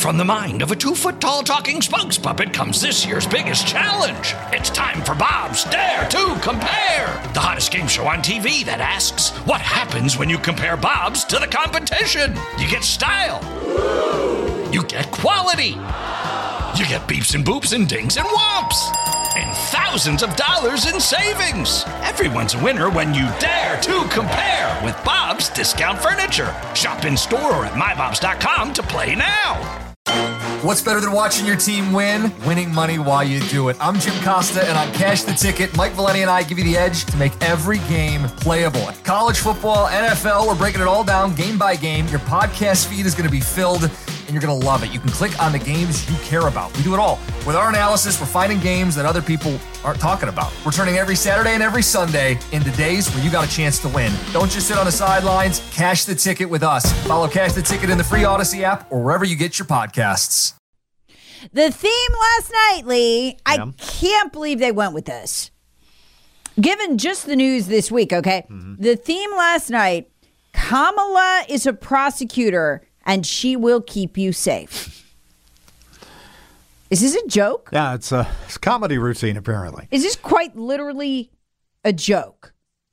From the mind of a 2-foot-tall talking spokes puppet comes this year's biggest challenge. It's time for Bob's Dare to Compare, the hottest game show on TV that asks, what happens when you compare Bob's to the competition? You get style. You get quality. You get beeps and boops and dings and whomps. And thousands of dollars in savings. Everyone's a winner when you dare to compare with Bob's Discount Furniture. Shop in store or at mybobs.com to play now. What's better than watching your team win? Winning money while you do it. I'm Jim Costa, and on Cash the Ticket, Mike Valeni and I give you the edge to make every game playable. College football, NFL, we're breaking it all down game by game. Your podcast feed is going to be filled, and you're going to love it. You can click on the games you care about. We do it all. With our analysis, we're finding games that other people aren't talking about. We're turning every Saturday and every Sunday into days where you got a chance to win. Don't just sit on the sidelines. Cash the Ticket with us. Follow Cash the Ticket in the free Odyssey app or wherever you get your podcasts. The theme last night, Lee, I can't believe they went with this. Given just the news this week, okay? Mm-hmm. The theme last night, Kamala is a prosecutor and she will keep you safe. Is this a joke? Yeah, it's a comedy routine, apparently. Is this quite literally a joke?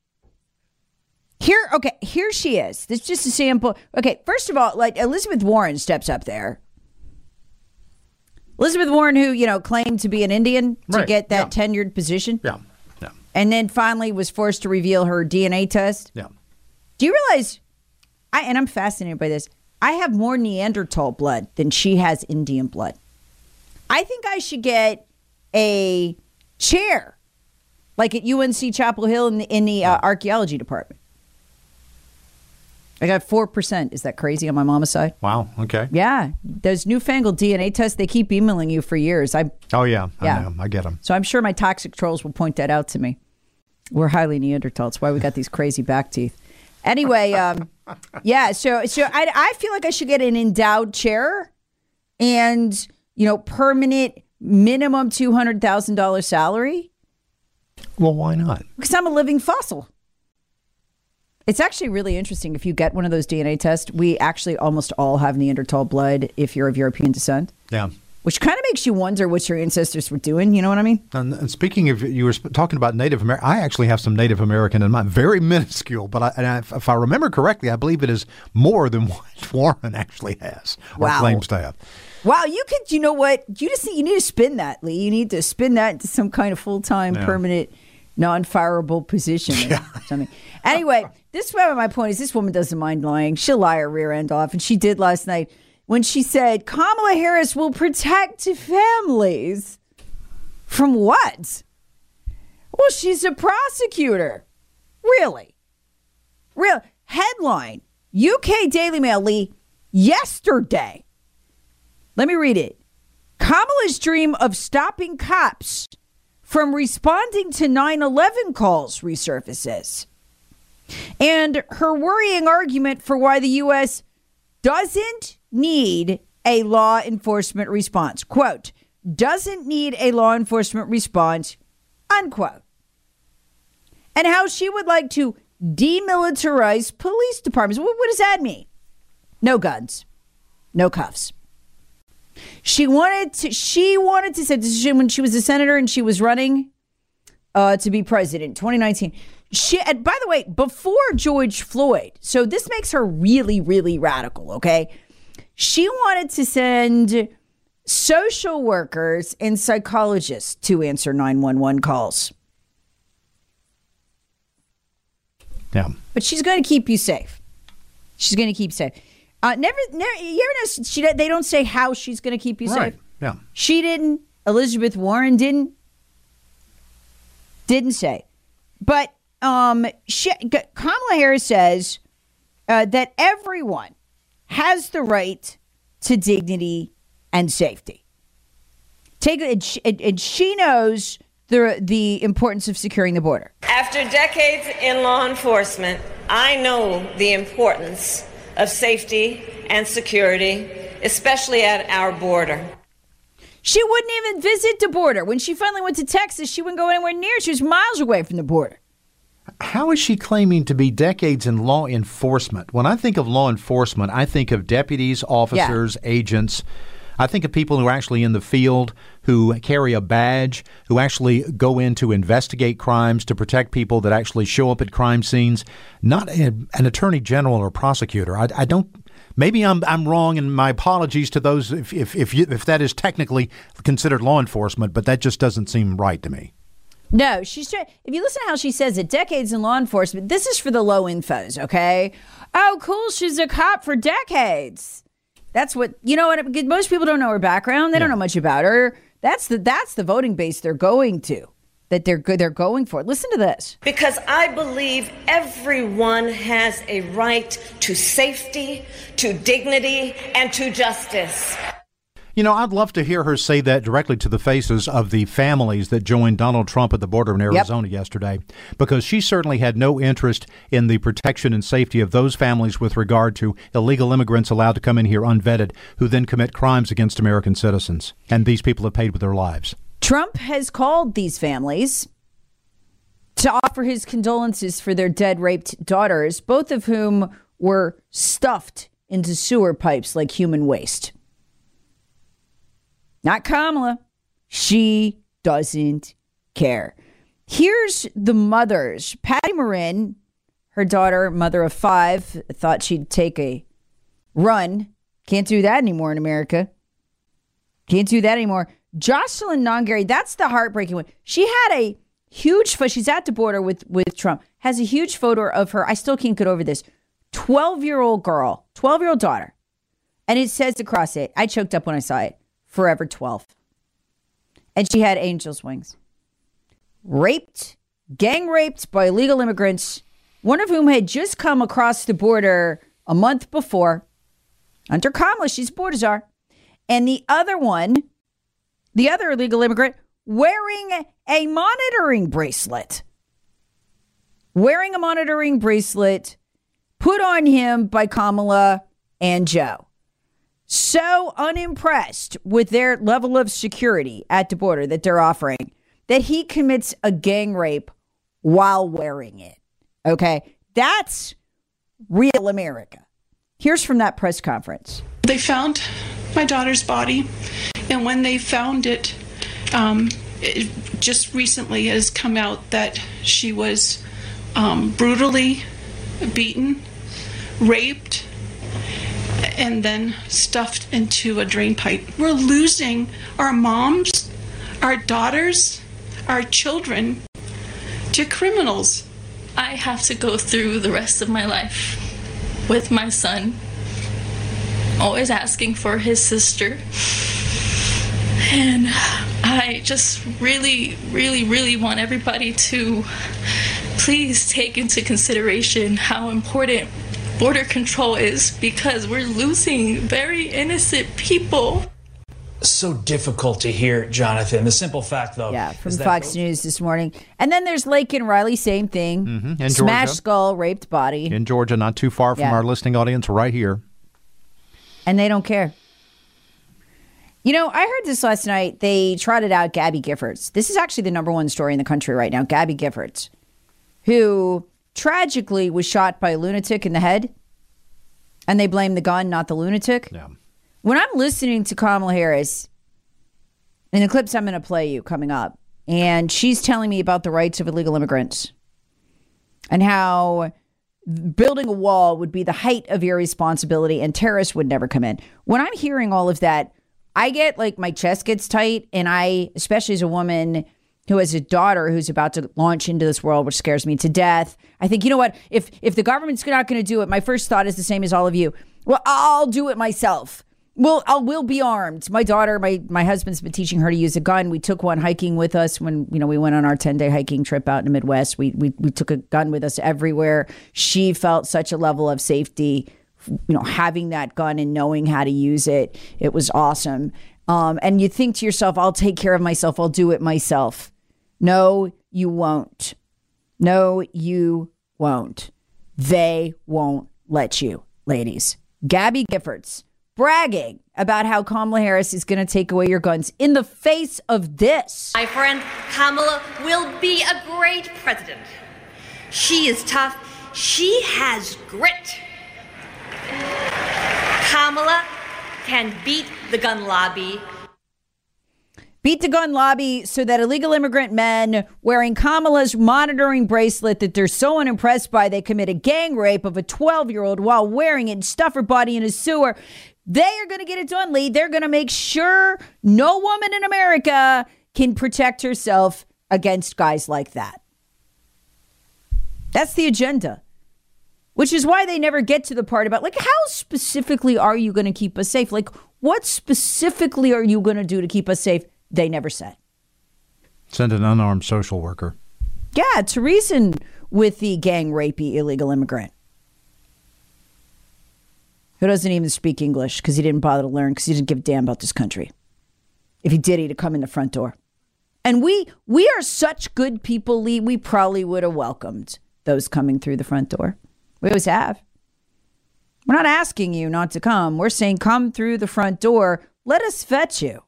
Here she is. This is just a sample. Okay, first of all, like Elizabeth Warren steps up there. Elizabeth Warren, who, claimed to be an Indian to get that tenured position. Yeah. And then finally was forced to reveal her DNA test. Yeah. Do you realize, and I'm fascinated by this, I have more Neanderthal blood than she has Indian blood. I think I should get a chair, like at UNC Chapel Hill in the archaeology department. I got 4%. Is that crazy on my mama's side? Wow. Okay. Yeah. Those newfangled DNA tests, they keep emailing you for years. I know. I get them. So I'm sure my toxic trolls will point that out to me. We're highly Neanderthal. That's why we got these crazy back teeth. Anyway, yeah. So I feel like I should get an endowed chair and, permanent minimum $200,000 salary. Well, why not? Because I'm a living fossil. It's actually really interesting. If you get one of those DNA tests, we actually almost all have Neanderthal blood if you're of European descent. Yeah. Which kind of makes you wonder what your ancestors were doing. You know what I mean? And speaking of, you were talking about Native American. I actually have some Native American in mine. Very minuscule, but if I remember correctly, I believe it is more than what Warren actually has or claims to have. Wow, you know what? You need to spin that, Lee. You need to spin that into some kind of full-time, permanent, non-fireable position or something. Anyway, my point is this woman doesn't mind lying. She'll lie her rear end off, and she did last night when she said Kamala Harris will protect families. From what? Well, she's a prosecutor. Really? Real headline, UK Daily Mail, Lee, yesterday. Let me read it. Kamala's dream of stopping cops from responding to 9/11 calls resurfaces. And her worrying argument for why the U.S. doesn't need a law enforcement response. Quote, doesn't need a law enforcement response, unquote. And how she would like to demilitarize police departments. What does that mean? No guns, no cuffs. She wanted to say this is when she was a senator and she was running to be president, 2019. And by the way, before George Floyd, so this makes her really, really radical, okay? She wanted to send social workers and psychologists to answer 911 calls. Yeah. But she's going to keep you safe. She's going to keep safe. You ever know, they don't say how she's going to keep you safe. Yeah. She didn't. Elizabeth Warren didn't say. But Kamala Harris says that everyone has the right to dignity and safety. And she knows the importance of securing the border. After decades in law enforcement, I know the importance of safety and security, especially at our border. She wouldn't even visit the border. When she finally went to Texas, she wouldn't go anywhere near. She was miles away from the border. How is she claiming to be decades in law enforcement? When I think of law enforcement, I think of deputies, officers, agents. I think of people who are actually in the field, who carry a badge, who actually go in to investigate crimes, to protect people that actually show up at crime scenes, not an attorney general or prosecutor. I don't. Maybe I'm wrong, and my apologies to those if that is technically considered law enforcement, but that just doesn't seem right to me. No, if you listen to how she says it, decades in law enforcement, this is for the low infos, okay? Oh, cool, she's a cop for decades. That's what, most people don't know her background. They don't know much about her. That's the voting base they're going to, that they're going for. Listen to this. Because I believe everyone has a right to safety, to dignity, and to justice. I'd love to hear her say that directly to the faces of the families that joined Donald Trump at the border in Arizona yesterday, because she certainly had no interest in the protection and safety of those families with regard to illegal immigrants allowed to come in here unvetted, who then commit crimes against American citizens. And these people have paid with their lives. Trump has called these families to offer his condolences for their dead, raped daughters, both of whom were stuffed into sewer pipes like human waste. Not Kamala. She doesn't care. Here's the mothers. Patty Marin, her daughter, mother of 5, thought she'd take a run. Can't do that anymore in America. Can't do that anymore. Jocelyn Nongary, that's the heartbreaking one. She had a huge photo. She's at the border with Trump. Has a huge photo of her. I still can't get over this. 12-year-old girl, 12-year-old daughter. And it says across it, I choked up when I saw it, Forever 12. And she had angel's wings. Gang raped by illegal immigrants, one of whom had just come across the border a month before. Under Kamala, she's a border czar. And the other illegal immigrant, wearing a monitoring bracelet. Wearing a monitoring bracelet put on him by Kamala and Joe. So unimpressed with their level of security at the border that they're offering that he commits a gang rape while wearing it. Okay, that's real America. Here's from that press conference. They found my daughter's body, and when they found it, it just recently has come out that she was brutally beaten, raped, and then stuffed into a drain pipe. We're losing our moms, our daughters, our children to criminals. I have to go through the rest of my life with my son, always asking for his sister. And I just really, really, really want everybody to please take into consideration how important border control is, because we're losing very innocent people. So difficult to hear, Jonathan. The simple fact, though, from Fox News this morning. And then there's Laken Riley, same thing. Mm-hmm. In Smashed Georgia. skull, raped body. In Georgia, not too far from our listening audience, right here. And they don't care. I heard this last night. They trotted out Gabby Giffords. This is actually the number one story in the country right now. Gabby Giffords, who tragically was shot by a lunatic in the head. And they blame the gun, not the lunatic. Yeah. When I'm listening to Kamala Harris, in the clips I'm going to play you coming up, and she's telling me about the rights of illegal immigrants and how building a wall would be the height of irresponsibility and terrorists would never come in. When I'm hearing all of that, I get my chest gets tight, and I, especially as a woman who has a daughter who's about to launch into this world, which scares me to death. I think, you know what? If the government's not going to do it, my first thought is the same as all of you. Well, I'll do it myself. Well, we'll be armed. My daughter, my husband's been teaching her to use a gun. We took one hiking with us when, we went on our 10-day hiking trip out in the Midwest. We took a gun with us everywhere. She felt such a level of safety, having that gun and knowing how to use it. It was awesome. And you think to yourself, I'll take care of myself. I'll do it myself. No, you won't. No, you won't. They won't let you, ladies. Gabby Giffords bragging about how Kamala Harris is going to take away your guns in the face of this. My friend Kamala will be a great president. She is tough. She has grit. Kamala can beat the gun lobby. Beat the gun lobby so that illegal immigrant men wearing Kamala's monitoring bracelet that they're so unimpressed by, they commit a gang rape of a 12-year-old while wearing it and stuff her body in a sewer. They are going to get it done, Lee. They're going to make sure no woman in America can protect herself against guys like that. That's the agenda, which is why they never get to the part about, like, how specifically are you going to keep us safe? Like, what specifically are you going to do to keep us safe? They never said. Send an unarmed social worker. Yeah, to reason with the gang rapey illegal immigrant who doesn't even speak English because he didn't bother to learn because he didn't give a damn about this country. If he did, he'd come in the front door. And we are such good people, Lee, we probably would have welcomed those coming through the front door. We always have. We're not asking you not to come. We're saying come through the front door. Let us vet you.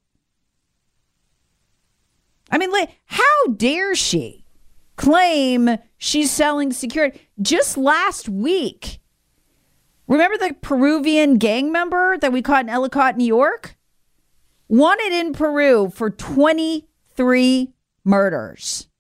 I mean, how dare she claim she's selling security? Just last week, remember the Peruvian gang member that we caught in Ellicott, New York? Wanted in Peru for 23 murders.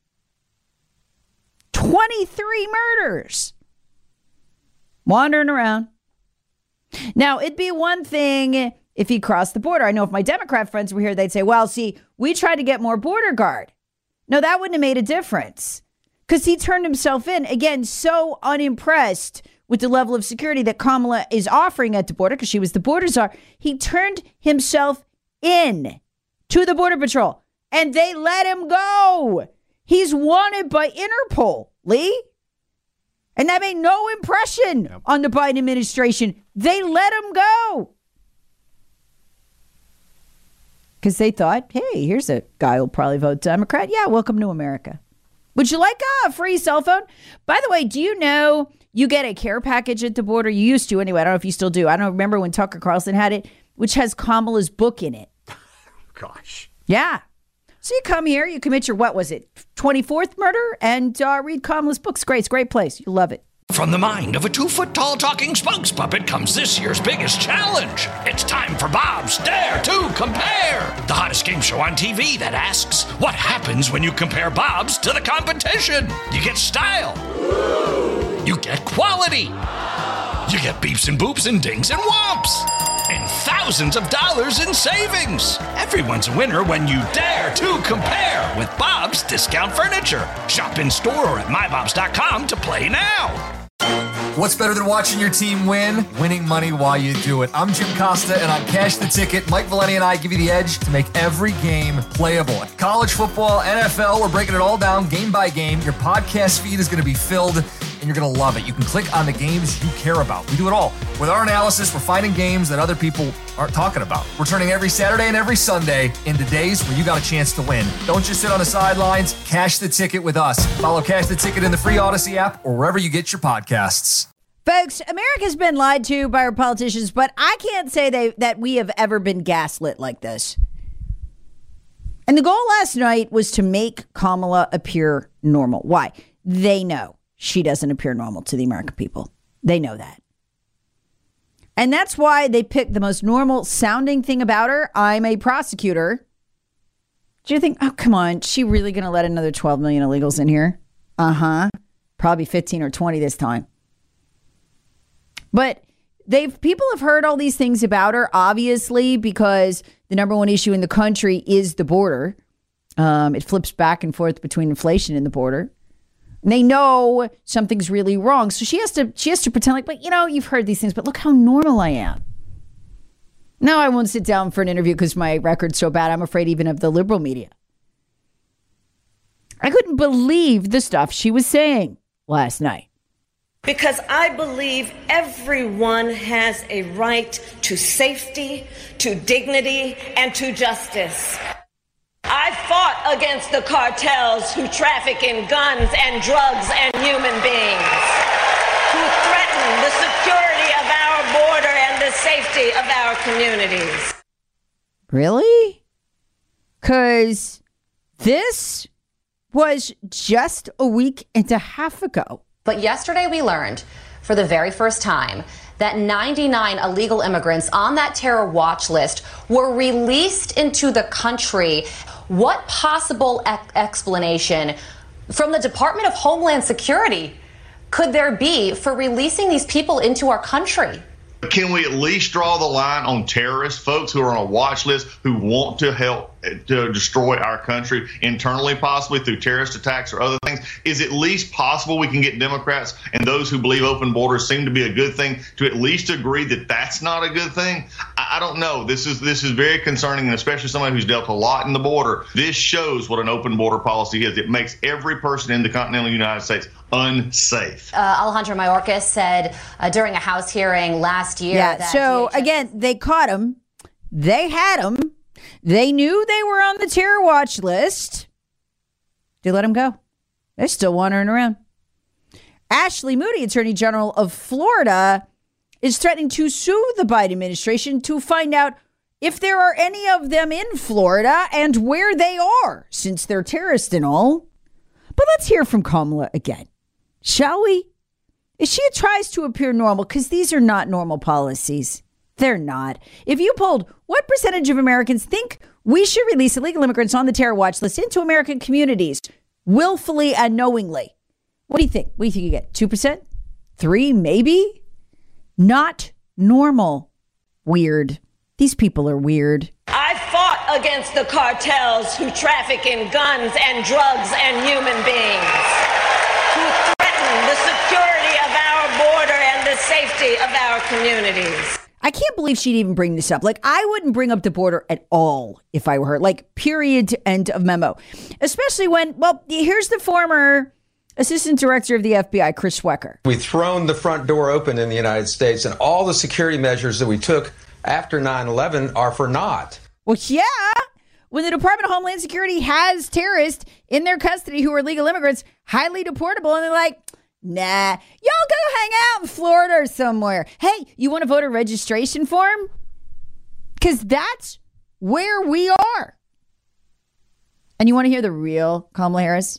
23 murders. Wandering around. Now, it'd be one thing if he crossed the border. I know if my Democrat friends were here, they'd say, well, see, we tried to get more border guard. No, that wouldn't have made a difference because he turned himself in. Again, so unimpressed with the level of security that Kamala is offering at the border because she was the border czar. He turned himself in to the Border Patrol and they let him go. He's wanted by Interpol, Lee. And that made no impression on the Biden administration. They let him go. Because they thought, hey, here's a guy who'll probably vote Democrat. Yeah, welcome to America. Would you like a free cell phone? By the way, do you know you get a care package at the border? You used to anyway. I don't know if you still do. I don't remember when Tucker Carlson had it, which has Kamala's book in it. Gosh. Yeah. So you come here, you commit your, 24th murder and read Kamala's books. Great. It's a great place. You'll love it. From the mind of a 2-foot-tall talking spokes puppet comes this year's biggest challenge. It's time for Bob's Dare to Compare, the hottest game show on TV that asks, what happens when you compare Bob's to the competition? You get style. You get quality. You get beeps and boops and dings and whomps. And thousands of dollars in savings. Everyone's a winner when you dare to compare with Bob's Discount Furniture. Shop in store or at mybobs.com to play now. What's better than watching your team win? Winning money while you do it. I'm Jim Costa, and on Cash the Ticket, Mike Valenti and I give you the edge to make every game playable. College football, NFL, we're breaking it all down game by game. Your podcast feed is going to be filled, and you're going to love it. You can click on the games you care about. We do it all. With our analysis, we're finding games that other people aren't talking about. We're turning every Saturday and every Sunday into days where you got a chance to win. Don't just sit on the sidelines. Cash the Ticket with us. Follow Cash the Ticket in the free Odyssey app or wherever you get your podcasts. Folks, America's been lied to by our politicians, but I can't say that we have ever been gaslit like this. And the goal last night was to make Kamala appear normal. Why? They know she doesn't appear normal to the American people. They know that. And that's why they picked the most normal sounding thing about her. I'm a prosecutor. Do you think, oh, come on, is she really going to let another 12 million illegals in here? Probably 15 or 20 this time. But people have heard all these things about her, obviously, because the number one issue in the country is the border. It flips back and forth between inflation and the border. And they know something's really wrong. So she has to pretend like, but you've heard these things, but look how normal I am. No, I won't sit down for an interview because my record's so bad. I'm afraid even of the liberal media. I couldn't believe the stuff she was saying last night. Because I believe everyone has a right to safety, to dignity, and to justice. I fought against the cartels who traffic in guns and drugs and human beings, who threaten the security of our border and the safety of our communities. Really? Because this was just a week and a half ago. But yesterday we learned, for the very first time, that 99 illegal immigrants on that terror watch list were released into the country. What possible explanation from the Department of Homeland Security could there be for releasing these people into our country? Can we at least draw the line on terrorists, folks who are on a watch list who want to help to destroy our country internally, possibly through terrorist attacks or other things? Is it at least possible we can get Democrats and those who believe open borders seem to be a good thing to at least agree that that's not a good thing? I don't know. This is very concerning, and especially somebody who's dealt a lot in the border. This shows what an open border policy is. It makes every person in the continental United States unsafe. Alejandro Mayorkas said during a House hearing last year. Yeah, that so again, they caught him. They had him. They knew they were on the terror watch list. They let him go. They're still wandering around. Ashley Moody, Attorney General of Florida, is threatening to sue the Biden administration to find out if there are any of them in Florida and where they are, since they're terrorists and all. But let's hear from Kamala again, shall we? As she tries to appear normal, because these are not normal policies. They're not. If you polled what percentage of Americans think we should release illegal immigrants on the terror watch list into American communities willfully and knowingly, what do you think? What do you think you get? 2%? 3%? Maybe? Not normal. Weird. These people are weird. I fought against the cartels who traffic in guns and drugs and human beings, who threaten the security of our border and the safety of our communities. I can't believe she'd even bring this up. Like, I wouldn't bring up the border at all if I were her. Like, period, end of memo. Especially when, well, here's the former Assistant Director of the FBI, Chris Schwecker. We've thrown the front door open in the United States, and all the security measures that we took after 9/11 are for naught. Well, yeah. When the Department of Homeland Security has terrorists in their custody who are legal immigrants, highly deportable, and they're like, nah, y'all go hang out in Florida or somewhere. Hey, you want a voter registration form? Because that's where we are. And you want to hear the real Kamala Harris?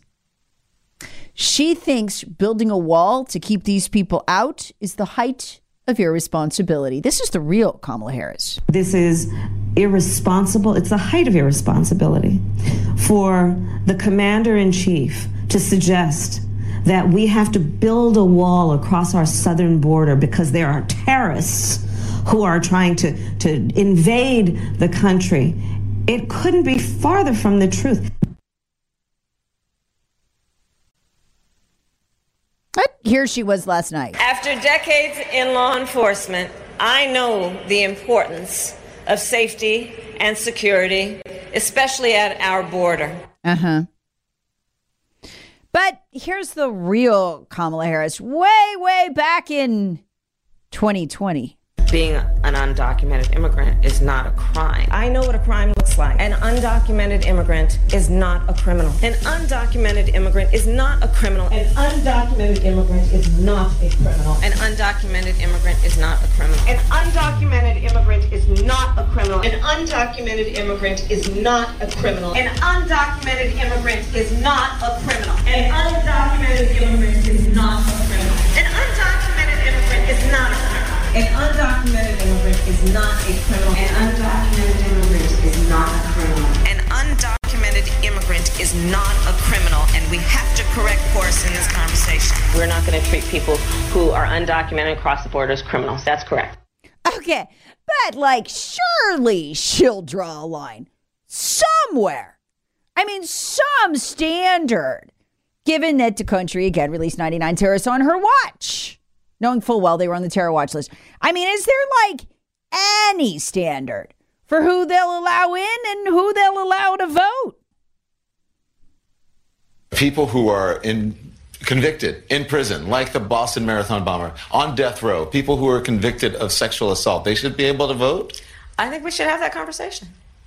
She thinks building a wall to keep these people out is the height of irresponsibility. This is the real Kamala Harris. This is irresponsible. It's the height of irresponsibility for the commander-in-chief to suggest that we have to build a wall across our southern border because there are terrorists who are trying to invade the country. It couldn't be farther from the truth. Here she was last night. After decades in law enforcement, I know the importance of safety and security, especially at our border. Uh-huh. But here's the real Kamala Harris, way back in 2020. Being an undocumented immigrant is not a crime. I know what a crime looks like. An undocumented immigrant is not a criminal. An undocumented immigrant is not a criminal. An undocumented immigrant is not a criminal. An undocumented immigrant is not a criminal. An undocumented immigrant is not a criminal. An undocumented immigrant is not a criminal. An undocumented immigrant is not a criminal. An undocumented immigrant is not a criminal. An undocumented immigrant is not a criminal. An undocumented immigrant is not a criminal. An undocumented immigrant is not a criminal. An undocumented immigrant is not a criminal, and we have to correct course in this conversation. We're not going to treat people who are undocumented across the border as criminals. That's correct. Okay, but like surely she'll draw a line somewhere. I mean, some standard, given that the country again released 99 terrorists on her watch, knowing full well they were on the terror watch list. I mean, is there like any standard for who they'll allow in and who they'll allow to vote? People who are convicted in prison, like the Boston Marathon bomber, on death row, people who are convicted of sexual assault, they should be able to vote? I think we should have that conversation.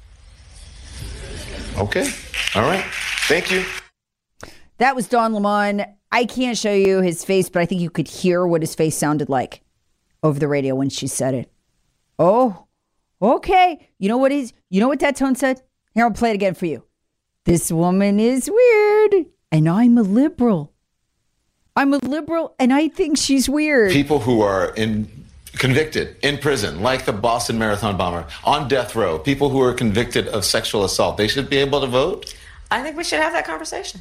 Okay. All right. Thank you. That was Don Lemon. I can't show you his face, but I think you could hear what his face sounded like over the radio when she said it. Oh, okay. You know what that tone said? Here, I'll play it again for you. This woman is weird, and I'm a liberal. I'm a liberal, and I think she's weird. People who are convicted in prison, like the Boston Marathon bomber, on death row, people who are convicted of sexual assault, they should be able to vote? I think we should have that conversation.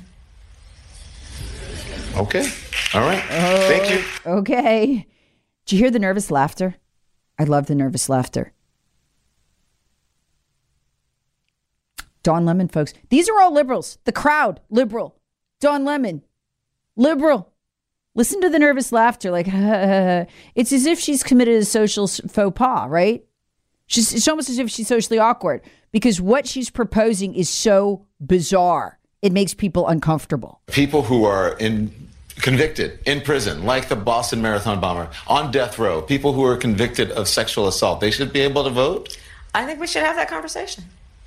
Okay. All right. Thank you. Okay. Did you hear the nervous laughter? I love the nervous laughter. Don Lemon, folks. These are all liberals. The crowd, liberal. Don Lemon, liberal. Listen to the nervous laughter. Like, it's as if she's committed a social faux pas, right? It's almost as if she's socially awkward because what she's proposing is so bizarre. It makes people uncomfortable. People who are convicted in prison, like the Boston Marathon bomber, on death row, people who are convicted of sexual assault, they should be able to vote? I think we should have that conversation.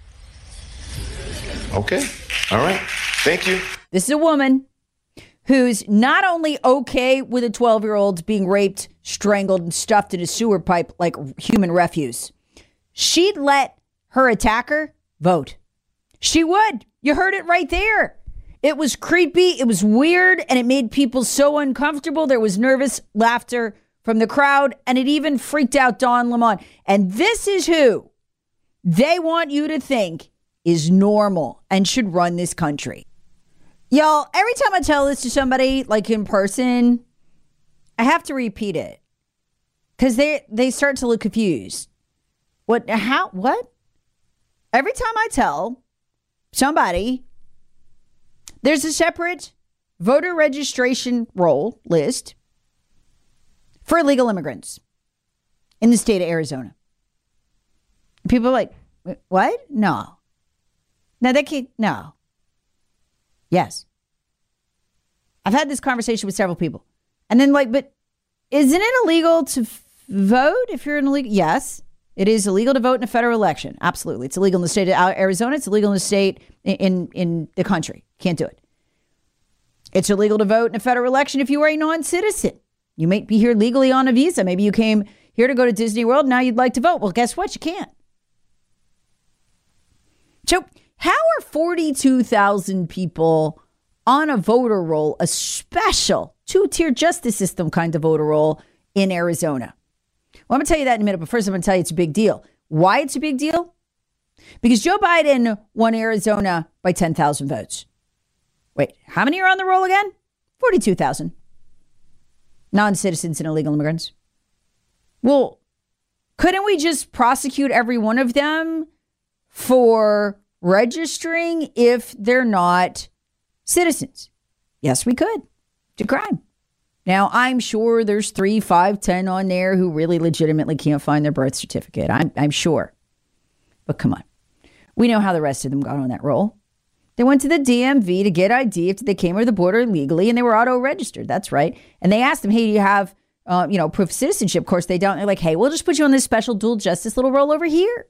Okay. All right. Thank you. This is a woman who's not only okay with a 12-year-old being raped, strangled, and stuffed in a sewer pipe like human refuse. She'd let her attacker vote. She would. You heard it right there. It was creepy, it was weird, and it made people so uncomfortable. There was nervous laughter from the crowd, and it even freaked out Don Lemon. And this is who they want you to think is normal and should run this country. Y'all, every time I tell this to somebody, like in person, I have to repeat it. Because they start to look confused. What? How? What? Every time I tell somebody there's a separate voter registration roll list for illegal immigrants in the state of Arizona. People are like, what? No. No, they can't. No. Yes. I've had this conversation with several people. And then like, but isn't it illegal to vote if you're an illegal? Yes, it is illegal to vote in a federal election. Absolutely. It's illegal in the state of Arizona. It's illegal in the state in the country. Can't do it. It's illegal to vote in a federal election if you are a non-citizen. You might be here legally on a visa. Maybe you came here to go to Disney World. Now you'd like to vote. Well, guess what? You can't. So how are 42,000 people on a voter roll, a special two-tier justice system kind of voter roll in Arizona? Well, I'm going to tell you that in a minute, but first I'm going to tell you it's a big deal. Why it's a big deal? Because Joe Biden won Arizona by 10,000 votes. Wait, how many are on the roll again? 42,000. Non-citizens and illegal immigrants. Well, couldn't we just prosecute every one of them for registering if they're not citizens? Yes, we could. It's a crime. Now, I'm sure there's 3, 5, 10 on there who really legitimately can't find their birth certificate. I'm sure. But come on. We know how the rest of them got on that roll. They went to the DMV to get ID if they came over the border illegally, and they were auto-registered. That's right. And they asked them, hey, do you have, proof of citizenship? Of course, they don't. They're like, hey, we'll just put you on this special dual justice little roll over here.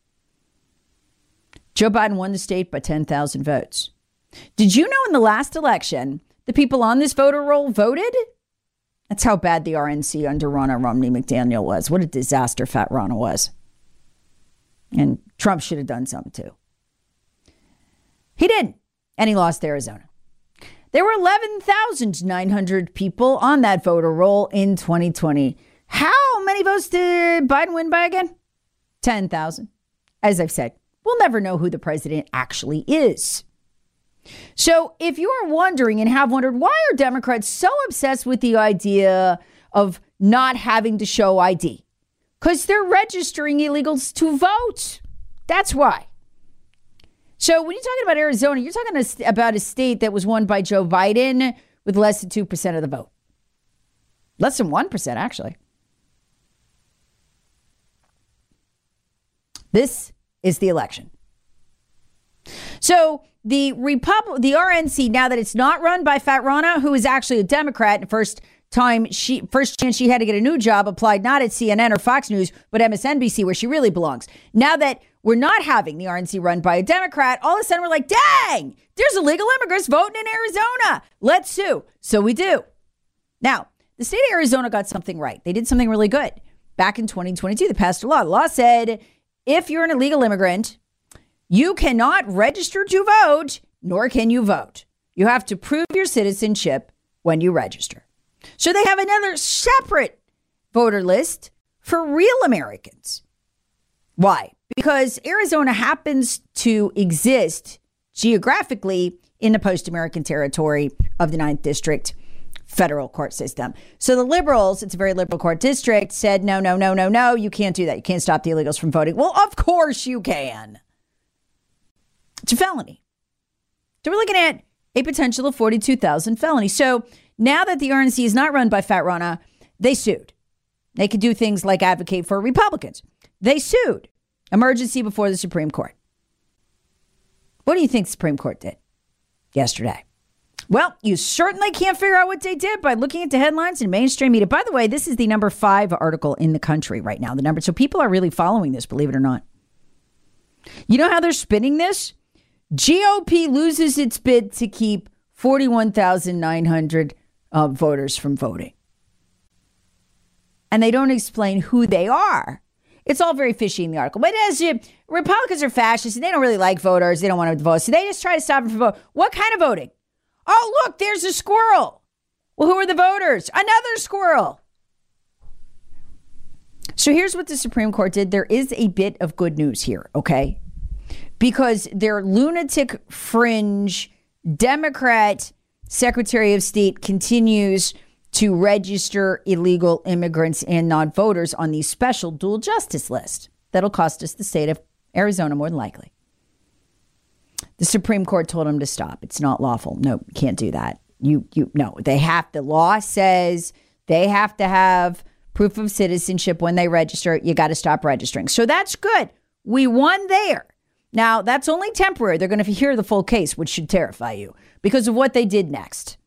Joe Biden won the state by 10,000 votes. Did you know in the last election, the people on this voter roll voted? That's how bad the RNC under Ronna Romney McDaniel was. What a disaster Fat Ronna was. And Trump should have done something too. He didn't, and he lost Arizona. There were 11,900 people on that voter roll in 2020. How many votes did Biden win by again? 10,000. As I've said, we'll never know who the president actually is. So if you're wondering and have wondered, why are Democrats so obsessed with the idea of not having to show ID? Because they're registering illegals to vote. That's why. So when you're talking about Arizona, you're talking about a state that was won by Joe Biden with less than 2% of the vote. Less than 1%, actually. This is the election. So the RNC, now that it's not run by Fat Ronna, who is actually a Democrat, first chance she had to get a new job, applied not at CNN or Fox News, but MSNBC, where she really belongs. Now that we're not having the RNC run by a Democrat, all of a sudden we're like, dang, there's illegal immigrants voting in Arizona. Let's sue. So we do. Now, the state of Arizona got something right. They did something really good. Back in 2022, they passed a law. The law said, if you're an illegal immigrant, you cannot register to vote, nor can you vote. You have to prove your citizenship when you register. So they have another separate voter list for real Americans. Why? Because Arizona happens to exist geographically in the post-American territory of the 9th District federal court system. So the liberals, it's a very liberal court district, said, no, you can't do that. You can't stop the illegals from voting. Well, of course you can. It's a felony. So we're looking at a potential of 42,000 felonies. So now that the RNC is not run by Fat Rana, they sued. They could do things like advocate for Republicans. They sued. Emergency before the Supreme Court. What do you think the Supreme Court did yesterday? Well, you certainly can't figure out what they did by looking at the headlines in mainstream media. By the way, this is the number 5 article in the country right now. So people are really following this, believe it or not. You know how they're spinning this? GOP loses its bid to keep 41,900 voters from voting. And they don't explain who they are. It's all very fishy in the article. But as Republicans are fascists and they don't really like voters. They don't want to vote. So they just try to stop them from voting. What kind of voting? Oh, look, there's a squirrel. Well, who are the voters? Another squirrel. So here's what the Supreme Court did. There is a bit of good news here, okay? Because their lunatic fringe Democrat Secretary of State continues to register illegal immigrants and non-voters on the special dual justice list. That'll cost us the state of Arizona more than likely. The Supreme Court told him to stop. It's not lawful. No, you can't do that. No, they have, the law says they have to have proof of citizenship when they register. You got to stop registering. So that's good. We won there. Now, that's only temporary. They're going to hear the full case, which should terrify you because of what they did next.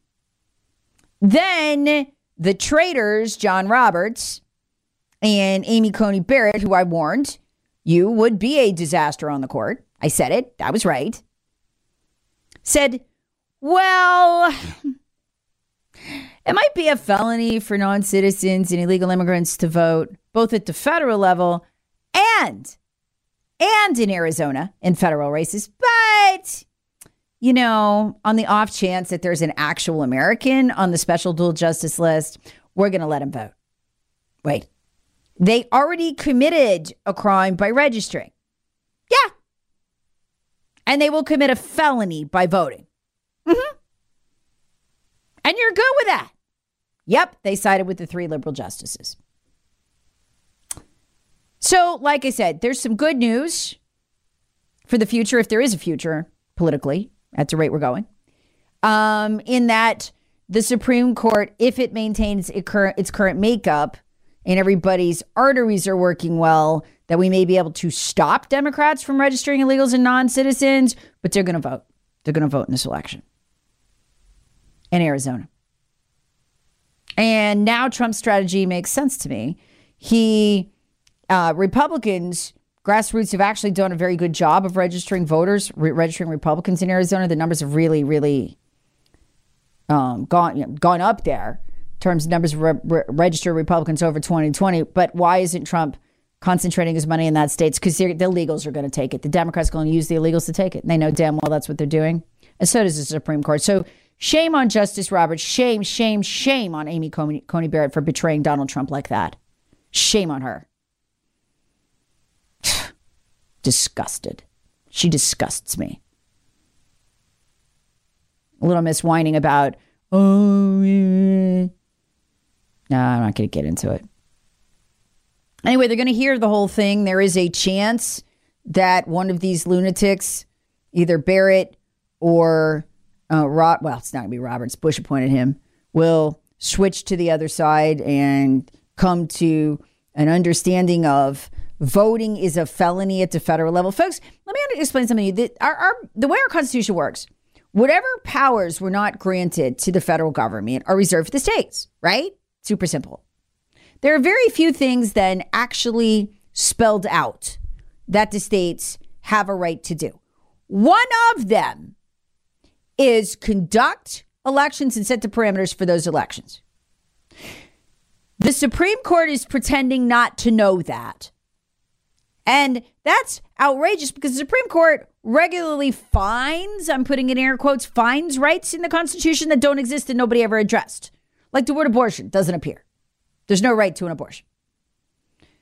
Then the traitors, John Roberts and Amy Coney Barrett, who I warned you would be a disaster on the court. I said it. I was right. Said, well, it might be a felony for non-citizens and illegal immigrants to vote, both at the federal level and in Arizona in federal races. But, you know, on the off chance that there's an actual American on the special dual justice list, we're going to let him vote. Wait, they already committed a crime by registering. Yeah. And they will commit a felony by voting. Mm-hmm. And you're good with that. Yep, they sided with the 3 liberal justices. So, like I said, there's some good news for the future, if there is a future politically, at the rate we're going, in that the Supreme Court, if it maintains its current makeup and everybody's arteries are working well, that we may be able to stop Democrats from registering illegals and non-citizens, but they're going to vote. They're going to vote in this election in Arizona. And now Trump's strategy makes sense to me. Republicans, grassroots have actually done a very good job of registering voters, registering Republicans in Arizona. The numbers have really, really gone up there in terms of numbers of registered Republicans over 2020. But why isn't Trump concentrating his money in that state? Because the illegals are going to take it. The Democrats are going to use the illegals to take it. And they know damn well that's what they're doing. And so does the Supreme Court. So shame on Justice Roberts. Shame, shame, shame on Amy Coney Barrett for betraying Donald Trump like that. Shame on her. Disgusted. She disgusts me. Little Miss whining about, oh, yeah. No, I'm not going to get into it. Anyway, they're going to hear the whole thing. There is a chance that one of these lunatics, either Barrett or it's not going to be Roberts, Bush appointed him, will switch to the other side and come to an understanding of voting is a felony at the federal level. Folks, let me explain something to you. The way our Constitution works, whatever powers were not granted to the federal government are reserved for the states, right? Super simple. There are very few things then actually spelled out that the states have a right to do. One of them is conduct elections and set the parameters for those elections. The Supreme Court is pretending not to know that. And that's outrageous because the Supreme Court regularly finds, I'm putting in air quotes, finds rights in the Constitution that don't exist and nobody ever addressed. Like the word abortion doesn't appear. There's no right to an abortion.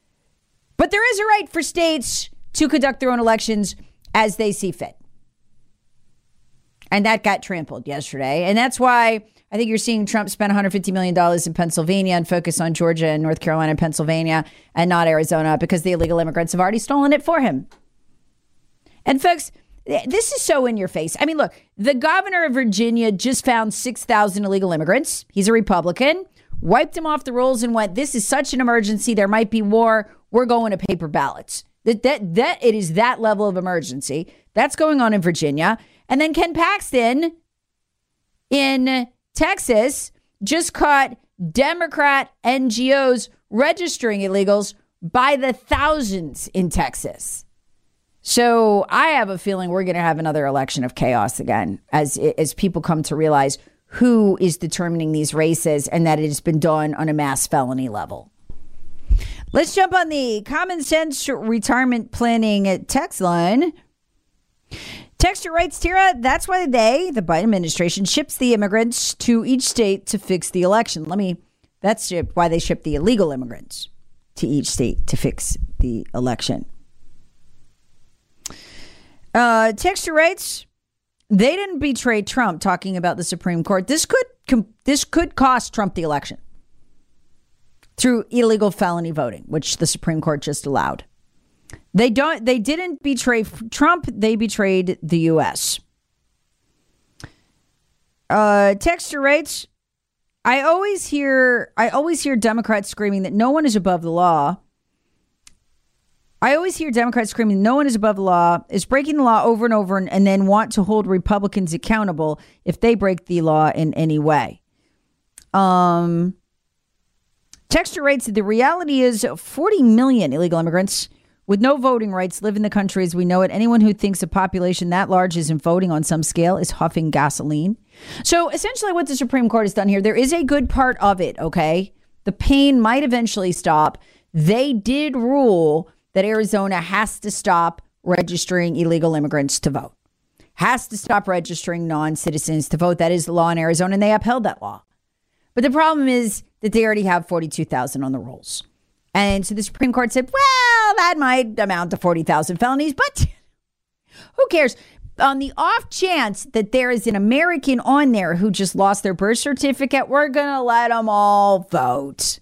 But there is a right for states to conduct their own elections as they see fit. And that got trampled yesterday. And that's why I think you're seeing Trump spend $150 million in Pennsylvania and focus on Georgia and North Carolina and Pennsylvania and not Arizona, because the illegal immigrants have already stolen it for him. And folks, this is so in your face. I mean, look, the governor of Virginia just found 6,000 illegal immigrants. He's a Republican, wiped them off the rolls and went, this is such an emergency. There might be war. We're going to paper ballots. That it is that level of emergency. That's going on in Virginia. And then Ken Paxton in Texas just caught Democrat NGOs registering illegals by the thousands in Texas. So I have a feeling we're going to have another election of chaos again as people come to realize who is determining these races and that it has been done on a mass felony level. Let's jump on the Common Sense Retirement Planning text line. Texter writes, Tira, that's why the Biden administration, ships the immigrants to each state to fix the election. That's why they ship the illegal immigrants to each state to fix the election. Texter writes, they didn't betray Trump, talking about the Supreme Court. This could cost Trump the election through illegal felony voting, which the Supreme Court just allowed. They didn't betray Trump. They betrayed the U.S. Texter writes, I always hear Democrats screaming that no one is above the law. Is breaking the law over and over and then want to hold Republicans accountable if they break the law in any way. Texter writes that the reality is 40 million illegal immigrants with no voting rights live in the country as we know it. Anyone who thinks a population that large isn't voting on some scale is huffing gasoline. So essentially what the Supreme Court has done here, there is a good part of it, okay? The pain might eventually stop. They did rule that Arizona has to stop registering illegal immigrants to vote. Has to stop registering non-citizens to vote. That is the law in Arizona, and they upheld that law. But the problem is that they already have 42,000 on the rolls. And so the Supreme Court said, well, that might amount to 40,000 felonies, but who cares? On the off chance that there is an American on there who just lost their birth certificate, we're going to let them all vote.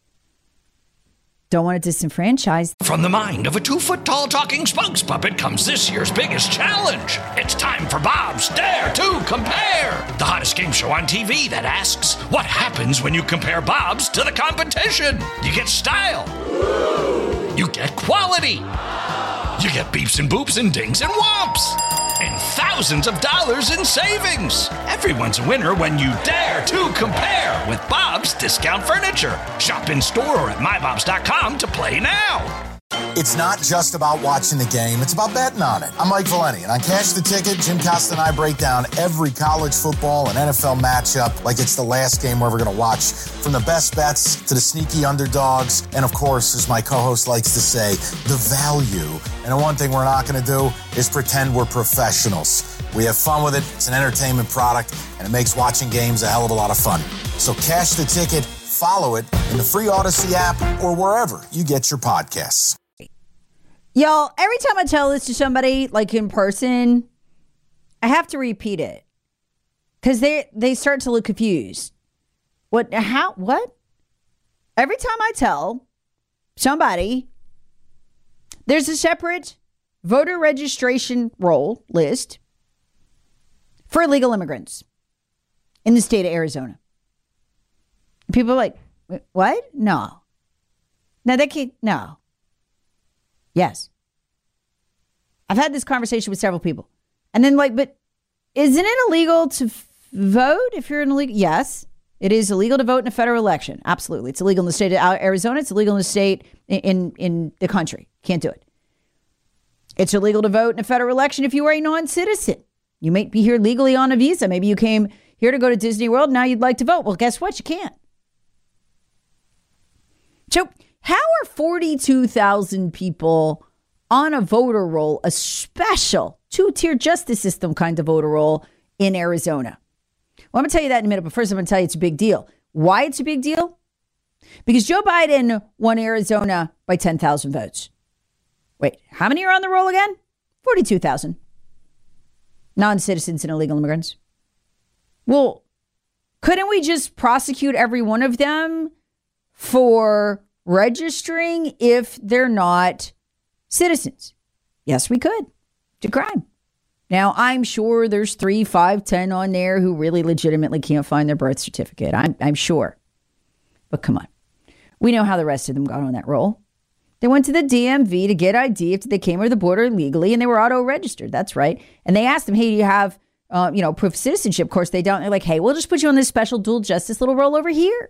Don't want to disenfranchise. From the mind of a 2-foot-tall talking spokes puppet comes this year's biggest challenge. It's time for Bob's Dare to Compare, the hottest game show on TV that asks, what happens when you compare Bob's to the competition? You get style. You get quality. You get beeps and boops and dings and whomps. And thousands of dollars in savings. Everyone's a winner when you dare to compare with Bob's Discount Furniture. Shop in store or at mybobs.com to play now. It's not just about watching the game, it's about betting on it. I'm Mike Valeni, and on Cash the Ticket, Jim Costa and I break down every college football and NFL matchup like it's the last game we're ever going to watch. From the best bets to the sneaky underdogs, and of course, as my co-host likes to say, the value. And the one thing we're not going to do is pretend we're professionals. We have fun with it, it's an entertainment product, and it makes watching games a hell of a lot of fun. So Cash the Ticket, follow it in the free Odyssey app or wherever you get your podcasts. Y'all, every time I tell this to somebody, like in person, I have to repeat it. Because they start to look confused. What? How? What? Every time I tell somebody, there's a separate voter registration roll list for illegal immigrants in the state of Arizona. People are like, what? No. No, they can't. No. Yes. I've had this conversation with several people. And then but isn't it illegal to vote if you're an illegal? Yes, it is illegal to vote in a federal election. Absolutely. It's illegal in the state of Arizona. It's illegal in the state in the country. Can't do it. It's illegal to vote in a federal election if you are a non-citizen. You might be here legally on a visa. Maybe you came here to go to Disney World. Now you'd like to vote. Well, guess what? You can't. So how are 42,000 people on a voter roll, a special two-tier justice system kind of voter roll in Arizona? Well, I'm going to tell you that in a minute, but first I'm going to tell you it's a big deal. Why it's a big deal? Because Joe Biden won Arizona by 10,000 votes. Wait, how many are on the roll again? 42,000. Non-citizens and illegal immigrants. Well, couldn't we just prosecute every one of them for registering if they're not citizens? Yes, we could. It's a crime. Now, I'm sure there's 3, 5, 10 on there who really legitimately can't find their birth certificate. I'm sure. But come on. We know how the rest of them got on that roll. They went to the DMV to get ID if they came over the border illegally, and they were auto-registered. That's right. And they asked them, hey, do you have, proof of citizenship? Of course, they don't. They're like, hey, we'll just put you on this special dual justice little roll over here.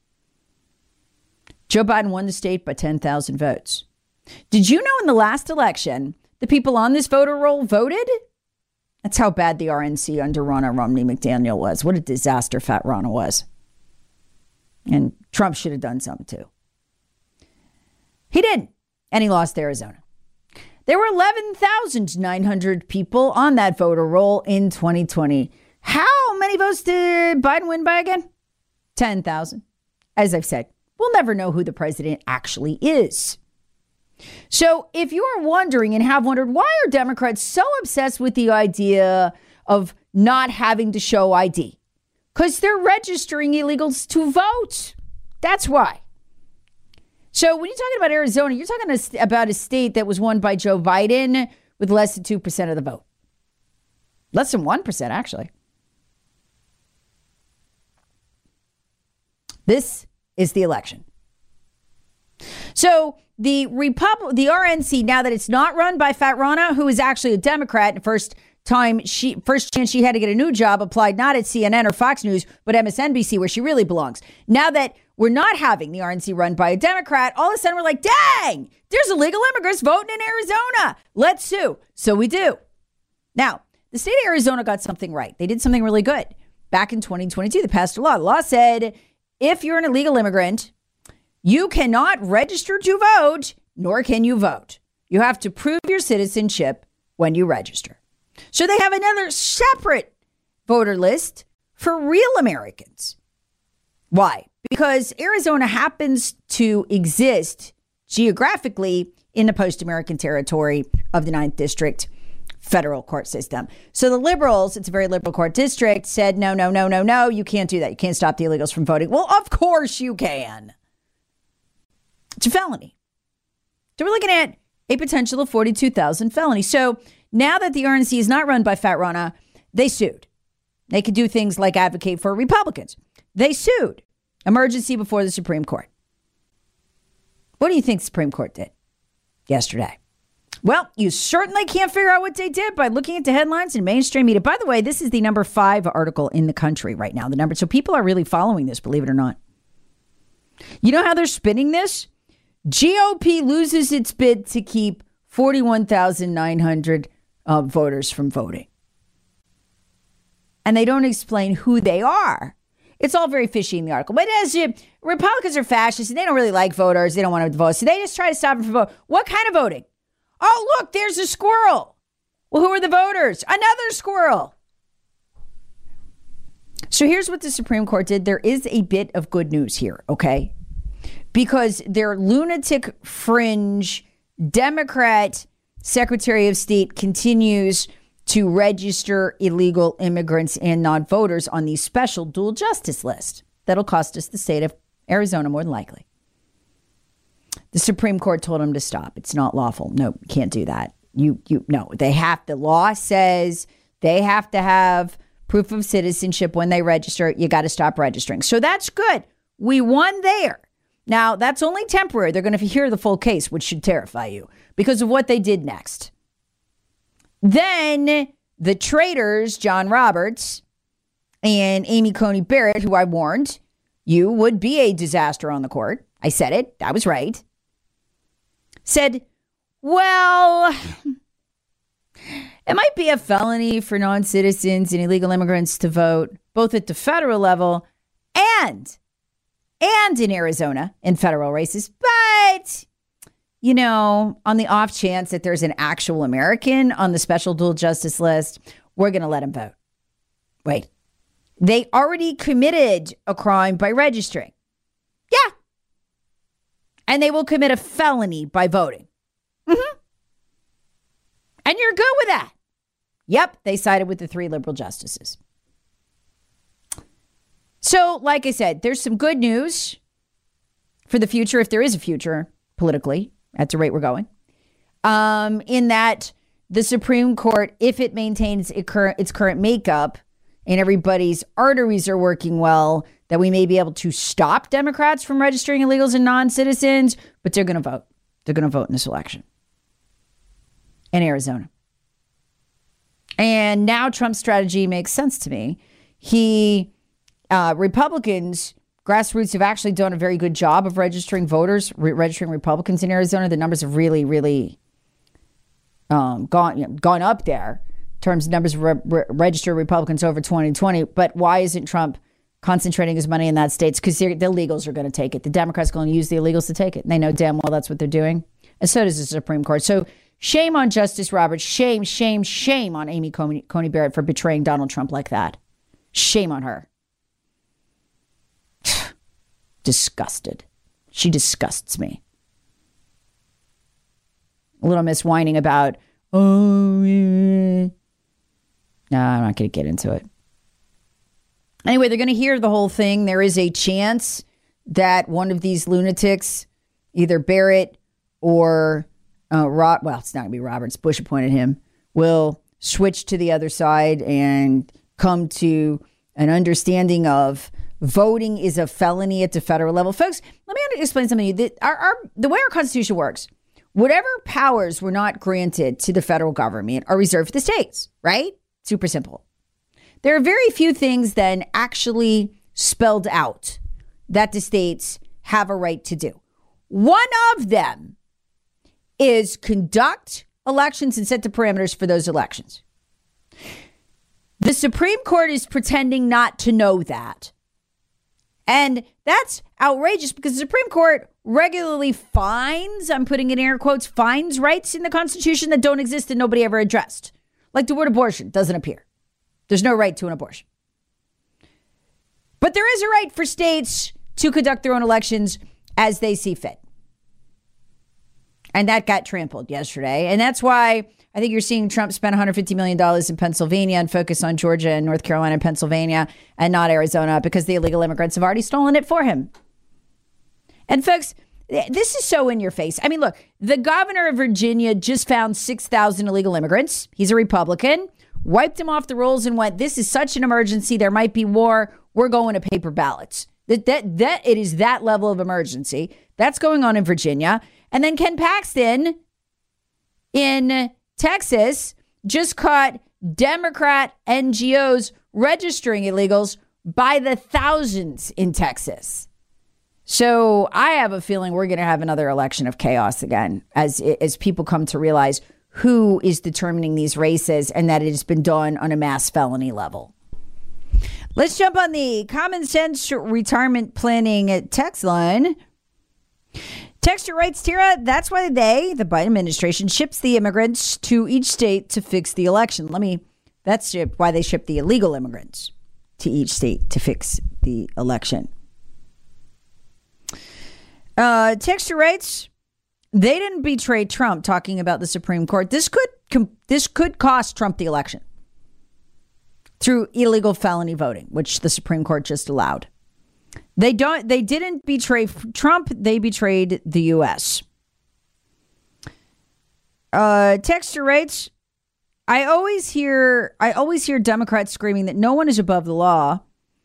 Joe Biden won the state by 10,000 votes. Did you know in the last election, the people on this voter roll voted? That's how bad the RNC under Ronna Romney McDaniel was. What a disaster Fat Ronna was. And Trump should have done something too. He didn't, and he lost Arizona. There were 11,900 people on that voter roll in 2020. How many votes did Biden win by again? 10,000. As I've said, we'll never know who the president actually is. So if you are wondering and have wondered, why are Democrats so obsessed with the idea of not having to show ID? Because they're registering illegals to vote. That's why. So when you're talking about Arizona, you're talking about a state that was won by Joe Biden with less than 2% of the vote. Less than 1%, actually. This is the election. So the RNC, now that it's not run by Fat Ronna, who is actually a Democrat, and first chance she had to get a new job, applied not at CNN or Fox News, but MSNBC, where she really belongs. Now that we're not having the RNC run by a Democrat, all of a sudden we're like, dang, there's illegal immigrants voting in Arizona. Let's sue. So we do. Now, the state of Arizona got something right. They did something really good. Back in 2022, they passed a law. The law said, if you're an illegal immigrant, you cannot register to vote, nor can you vote. You have to prove your citizenship when you register. So they have another separate voter list for real Americans. Why? Because Arizona happens to exist geographically in the post-American territory of the 9th District federal court system. So the liberals, it's a very liberal court district, said, no, you can't do that. You can't stop the illegals from voting. Well, of course you can. It's a felony. So we're looking at a potential of 42,000 felonies. So now that the RNC is not run by Fat Ronna, they sued. They could do things like advocate for Republicans. They sued. Emergency before the Supreme Court. What do you think the Supreme Court did yesterday? Well, you certainly can't figure out what they did by looking at the headlines in mainstream media. By the way, this is the number 5 article in the country right now. So people are really following this, believe it or not. You know how they're spinning this? GOP loses its bid to keep 41,900 voters from voting. And they don't explain who they are. It's all very fishy in the article. But as Republicans are fascists and they don't really like voters. They don't want to vote. So they just try to stop them from voting. What kind of voting? Oh, look, there's a squirrel. Well, who are the voters? Another squirrel. So here's what the Supreme Court did. There is a bit of good news here, okay? Because their lunatic fringe Democrat Secretary of State continues to register illegal immigrants and non-voters on the special dual justice list. That'll cost us the state of Arizona more than likely. The Supreme Court told them to stop. It's not lawful. No, you can't do that. No, they have, the law says they have to have proof of citizenship when they register. You got to stop registering. So that's good. We won there. Now, that's only temporary. They're going to hear the full case, which should terrify you because of what they did next. Then the traitors, John Roberts and Amy Coney Barrett, who I warned you would be a disaster on the court. I said it. I was right. Said, well, it might be a felony for non-citizens and illegal immigrants to vote, both at the federal level and in Arizona in federal races. But, you know, on the off chance that there's an actual American on the special dual justice list, we're going to let him vote. Wait, they already committed a crime by registering. Yeah, And they will commit a felony by voting. Mm-hmm. And you're good with that. Yep, they sided with the 3 liberal justices. So, like I said, there's some good news for the future, if there is a future politically, at the rate we're going, in that the Supreme Court, if it maintains its current makeup and everybody's arteries are working well, that we may be able to stop Democrats from registering illegals and non-citizens, but they're going to vote. They're going to vote in this election in Arizona. And now Trump's strategy makes sense to me. Republicans, grassroots have actually done a very good job of registering voters, registering Republicans in Arizona. The numbers have really, really gone up there in terms of numbers of registered Republicans over 2020. But why isn't Trump concentrating his money in that state? Because the illegals are going to take it. The Democrats are going to use the illegals to take it. And they know damn well that's what they're doing. And so does the Supreme Court. So shame on Justice Roberts. Shame, shame, shame on Amy Coney Barrett for betraying Donald Trump like that. Shame on her. Disgusted. She disgusts me. Little Miss whining about, oh, yeah. No, I'm not going to get into it. Anyway, they're going to hear the whole thing. There is a chance that one of these lunatics, either Barrett or it's not going to be Roberts, Bush appointed him, will switch to the other side and come to an understanding of voting is a felony at the federal level. Folks, let me explain something to you. The way our Constitution works, whatever powers were not granted to the federal government are reserved for the states, right? Super simple. There are very few things then actually spelled out that the states have a right to do. One of them is conduct elections and set the parameters for those elections. The Supreme Court is pretending not to know that. And that's outrageous because the Supreme Court regularly finds, I'm putting in air quotes, finds rights in the Constitution that don't exist and nobody ever addressed. Like the word abortion doesn't appear. There's no right to an abortion. But there is a right for states to conduct their own elections as they see fit. And that got trampled yesterday. And that's why I think you're seeing Trump spend $150 million in Pennsylvania and focus on Georgia and North Carolina and Pennsylvania and not Arizona because the illegal immigrants have already stolen it for him. And folks, this is so in your face. I mean, look, the governor of Virginia just found 6,000 illegal immigrants. He's a Republican, wiped him off the rolls and went, this is such an emergency. There might be war. We're going to paper ballots. That it is that level of emergency. That's going on in Virginia. And then Ken Paxton in Texas just caught Democrat NGOs registering illegals by the thousands in Texas. So I have a feeling we're going to have another election of chaos again as people come to realize who is determining these races and that it has been done on a mass felony level. Let's jump on the Common Sense Retirement Planning text line. Texter writes, Tara, that's why the Biden administration ships the immigrants to each state to fix the election. That's why they ship the illegal immigrants to each state to fix the election. Texter writes, they didn't betray Trump, talking about the Supreme Court. This could cost Trump the election through illegal felony voting, which the Supreme Court just allowed. They didn't betray Trump. They betrayed the U.S. Texter writes, I always hear Democrats screaming that no one is above the law.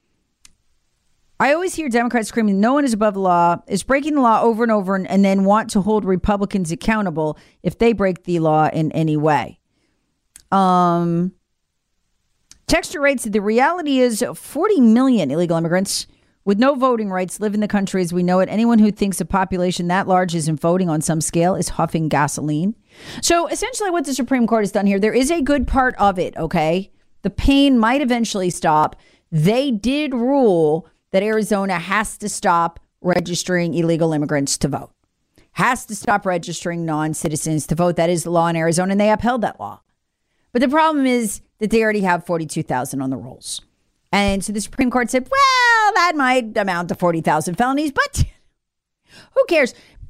is breaking the law over and over and then want to hold Republicans accountable if they break the law in any way. Texter writes that the reality is 40 million illegal immigrants with no voting rights live in the country as we know it. Anyone who thinks a population that large isn't voting on some scale is huffing gasoline. So essentially what the Supreme Court has done here, there is a good part of it, okay? The pain might eventually stop. They did rule that Arizona has to stop registering illegal immigrants to vote. Has to stop registering non-citizens to vote. That is the law in Arizona, and they upheld that law. But the problem is that they already have 42,000 on the rolls. And so the Supreme Court said, well, that might amount to 40,000 felonies, but who cares?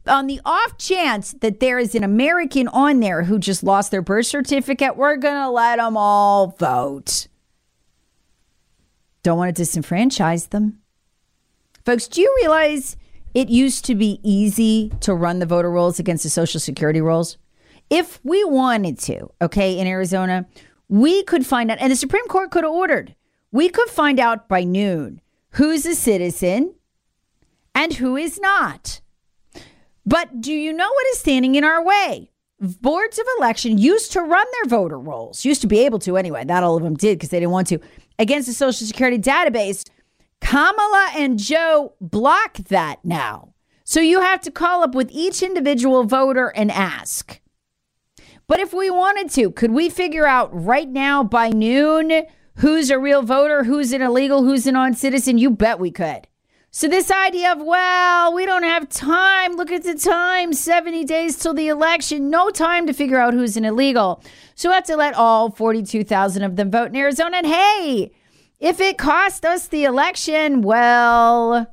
On the off chance that there is an American on there who just lost their birth certificate, we're going to let them all vote. Don't want to disenfranchise them. Folks, do you realize it used to be easy to run the voter rolls against the Social Security rolls? If we wanted to, okay, in Arizona, we could find out, and the Supreme Court could have ordered, we could find out by noon who's a citizen and who is not. But do you know what is standing in our way? Boards of election used to run their voter rolls, used to be able to anyway. Not all of them did because they didn't want to, against the Social Security database. Kamala and Joe block that now. So you have to call up with each individual voter and ask. But if we wanted to, could we figure out right now by noon who's a real voter, who's an illegal, who's a non-citizen? You bet we could. So this idea of, well, we don't have time. Look at the time, 70 days till the election. No time to figure out who's an illegal. So we have to let all 42,000 of them vote in Arizona. And hey, if it cost us the election, well,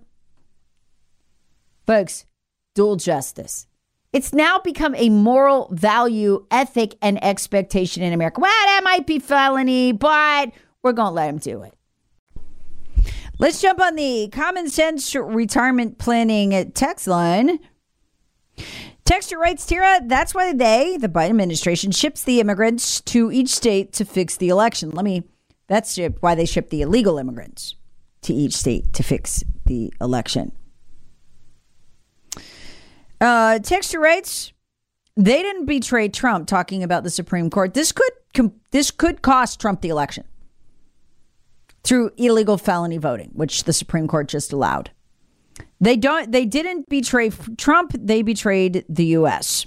folks, dual justice. It's now become a moral value, ethic, and expectation in America. Well, that might be felony, but we're going to let them do it. Let's jump on the Common Sense Retirement Planning text line. Texter writes, Tara, that's why the Biden administration, ships the immigrants to each state to fix the election. That's why they ship the illegal immigrants to each state to fix the election. Texter writes, they didn't betray Trump, talking about the Supreme Court. This could cost Trump the election through illegal felony voting, which the Supreme Court just allowed. They didn't betray Trump. They betrayed the U.S.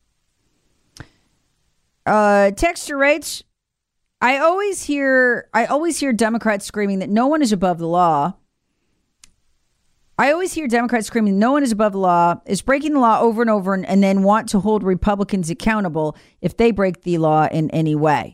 Texter writes, I always hear Democrats screaming that no one is above the law. Is breaking the law over and over and then want to hold Republicans accountable if they break the law in any way.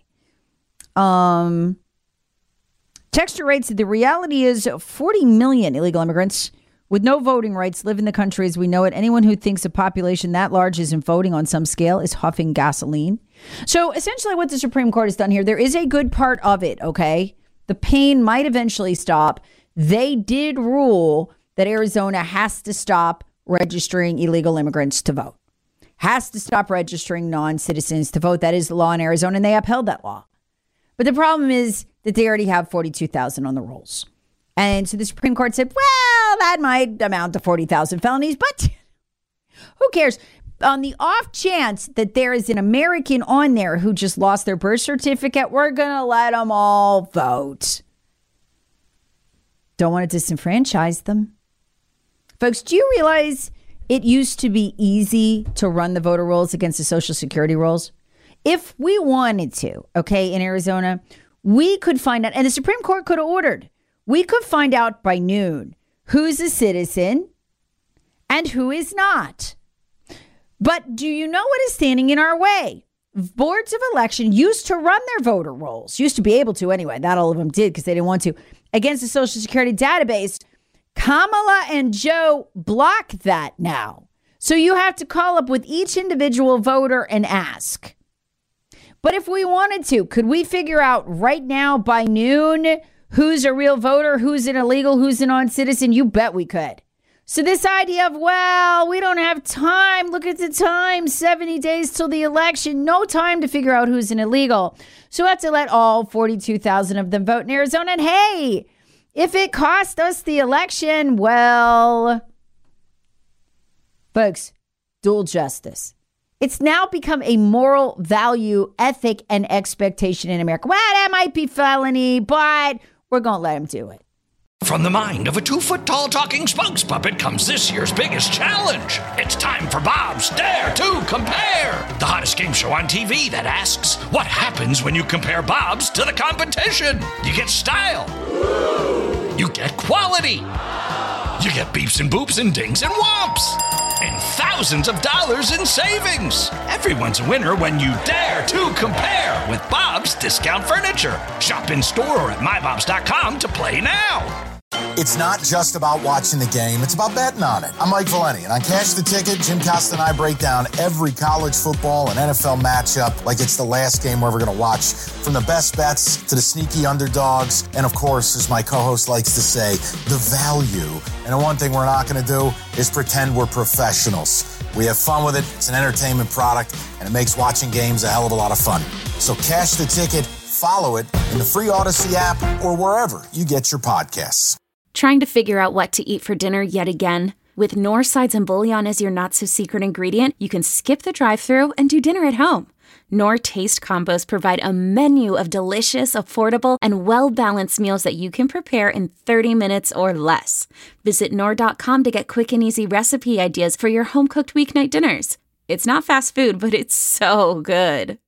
Texter writes that the reality is 40 million illegal immigrants with no voting rights live in the country as we know it. Anyone who thinks a population that large isn't voting on some scale is huffing gasoline. So essentially what the Supreme Court has done here, there is a good part of it, okay? The pain might eventually stop. They did rule that Arizona has to stop registering illegal immigrants to vote. Has to stop registering non-citizens to vote. That is the law in Arizona, and they upheld that law. But the problem is that they already have 42,000 on the rolls. And so the Supreme Court said, well, that might amount to 40,000 felonies, but who cares? On the off chance that there is an American on there who just lost their birth certificate, we're going to let them all vote. Don't want to disenfranchise them. Folks, do you realize it used to be easy to run the voter rolls against the Social Security rolls? If we wanted to, okay, in Arizona, we could find out, and the Supreme Court could have ordered, we could find out by noon who's a citizen and who is not. But do you know what is standing in our way? Boards of election used to run their voter rolls, used to be able to anyway. Not all of them did because they didn't want to, against the Social Security database. Kamala and Joe block that now. So you have to call up with each individual voter and ask. But if we wanted to, could we figure out right now by noon who's a real voter, who's an illegal, who's a non-citizen? You bet we could. So this idea of, well, we don't have time. Look at the time, 70 days till the election. No time to figure out who's an illegal. So we have to let all 42,000 of them vote in Arizona. And hey, if it cost us the election, well, folks, dual justice. It's now become a moral value, ethic, and expectation in America. Well, that might be felony, but we're going to let them do it. From the mind of a 2-foot-tall talking spokes puppet comes this year's biggest challenge. It's time for Bob's Dare to Compare, the hottest game show on TV that asks, what happens when you compare Bob's to the competition? You get style. You get quality. You get beeps and boops and dings and whomps. And thousands of dollars in savings. Everyone's a winner when you dare to compare with Bob's Discount Furniture. Shop in store or at mybobs.com to play now. It's not just about watching the game, it's about betting on it. I'm Mike Valeni, and on Cash the Ticket, Jim Costa and I break down every college football and NFL matchup like it's the last game we're ever going to watch. From the best bets to the sneaky underdogs, and of course, as my co-host likes to say, the value. And the one thing we're not going to do is pretend we're professionals. We have fun with it, it's an entertainment product, and it makes watching games a hell of a lot of fun. So Cash the Ticket, follow it in the free Odyssey app or wherever you get your podcasts. Trying to figure out what to eat for dinner yet again? With Knorr sides and bouillon as your not-so-secret ingredient, you can skip the drive-thru and do dinner at home. Knorr Taste Combos provide a menu of delicious, affordable, and well-balanced meals that you can prepare in 30 minutes or less. Visit Knorr.com to get quick and easy recipe ideas for your home-cooked weeknight dinners. It's not fast food, but it's so good.